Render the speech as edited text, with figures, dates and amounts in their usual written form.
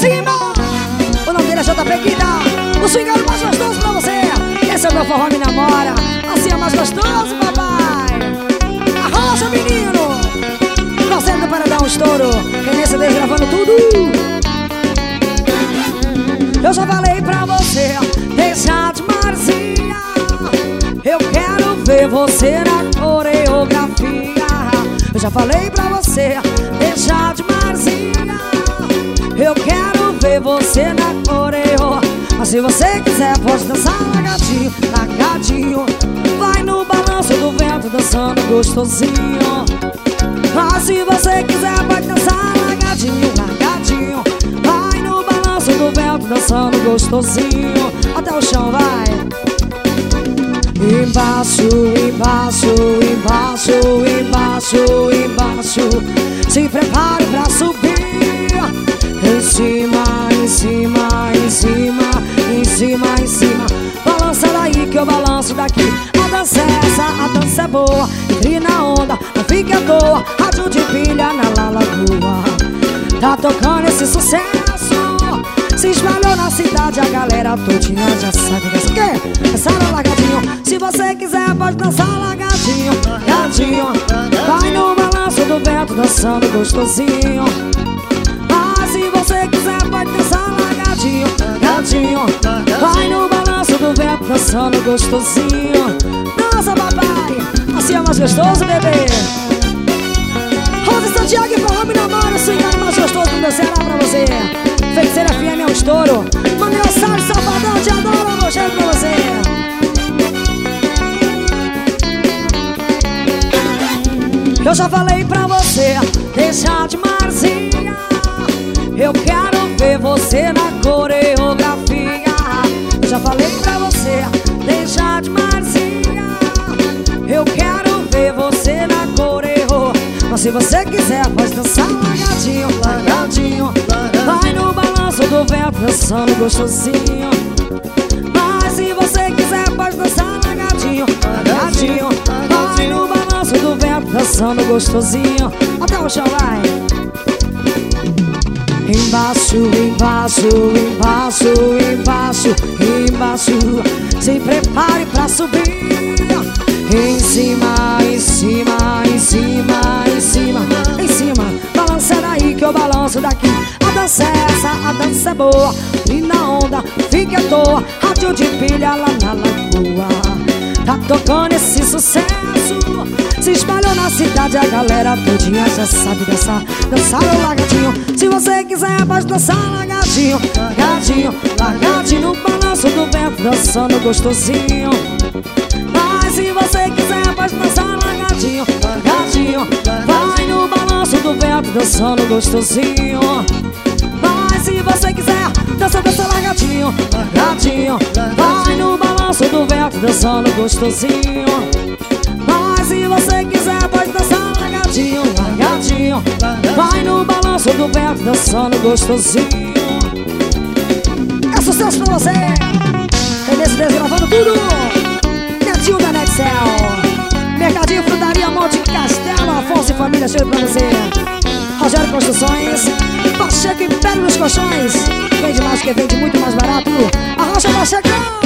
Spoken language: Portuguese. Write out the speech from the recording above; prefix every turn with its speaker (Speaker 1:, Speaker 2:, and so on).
Speaker 1: cima. O nome dele é JP Guida, o swingado mais gostoso pra você. Esse é o meu forró me namora. Assim é mais gostoso, papai. Arrocha, menino. Torcendo para dar um estouro. Quem nesse vez gravando tudo. Eu já falei pra você, deixa de marzinha. Eu quero ver você na coreografia. Eu já falei pra você, deixa de marzinha. Eu quero ver você na coreo. Mas se você quiser pode dançar lagadinho, lagadinho. Vai no balanço do vento dançando gostosinho. Mas se você quiser pode dançar lagadinho, lagadinho. Vai no balanço do vento dançando gostosinho. Até o chão vai. Embaixo, embaixo, embaixo, embaixo, embaixo. Se prepare pra subir. Em cima, em cima, em cima, em cima, em cima. Balança daí que eu balanço daqui. A dança é essa, a dança é boa. Entre na onda, não fique à toa. Rádio de pilha na Lagoa. Tá tocando esse sucesso. Se espalhou na cidade, a galera todinha já sabe dessa. O quê? Dançar lagadinho. Se você quiser pode dançar lagadinho, lagadinho. Vai no balanço do vento dançando gostosinho. Se você quiser pode dançar lagadinho, lagadinho. Vai no balanço do vento dançando gostosinho. Dança, papai, assim é mais gostoso, bebê. Rosa Santiago e forró me namora. Swingado mais gostoso do meu Ceará pra você. Feiticeira FM é um estouro. Manuel Salles, Salvador, te adoro, meu cheiro pra você. Eu já falei pra você, deixa de marzinha. Eu quero ver você na coreografia. Eu já falei pra você, deixa de marzinha. Eu quero ver você na coreo. Mas se você quiser pode dançar lagadinho, lagadinho. Vai no balanço do vento dançando gostosinho. Mas se você quiser pode dançar lagadinho, lagadinho. Vai no balanço do vento dançando gostosinho. Até o chão vai. Embaixo, embaixo, embaixo, embaixo, embaixo. Se prepare pra subir. Em cima, em cima, em cima, em cima, em cima. Balança daí que eu balanço daqui. A dança é essa, a dança é boa. E na onda, fique à toa. Rádio de pilha lá na Lagoa. Tá tocando esse sucesso. Se espalhou na cidade, a galera todinha já sabe dançar. Dançar o lagadinho. Se você quiser pode dançar lagadinho, lagadinho, lagadinho. No balanço do vento dançando gostosinho. Mas se você quiser pode dançar lagadinho, lagadinho. Vai no balanço do vento dançando gostosinho. Mas se você quiser dança, dança lagadinho, lagadinho. Vai no balanço do vento dançando gostosinho. Mas se você quiser pode dançar lagadinho, lagadinho. Vai no balanço do vento dançando gostosinho. É sucesso pra você. É nesse vez gravando tudo. Netinho da Nexel. Mercadinho, Frutaria, Monte Castelo, Afonso e Família, cheio pra você. Rogério Construções, Pacheco Império dos Colchões. Vende mais que vende muito mais barato. A Rocha tá chegando.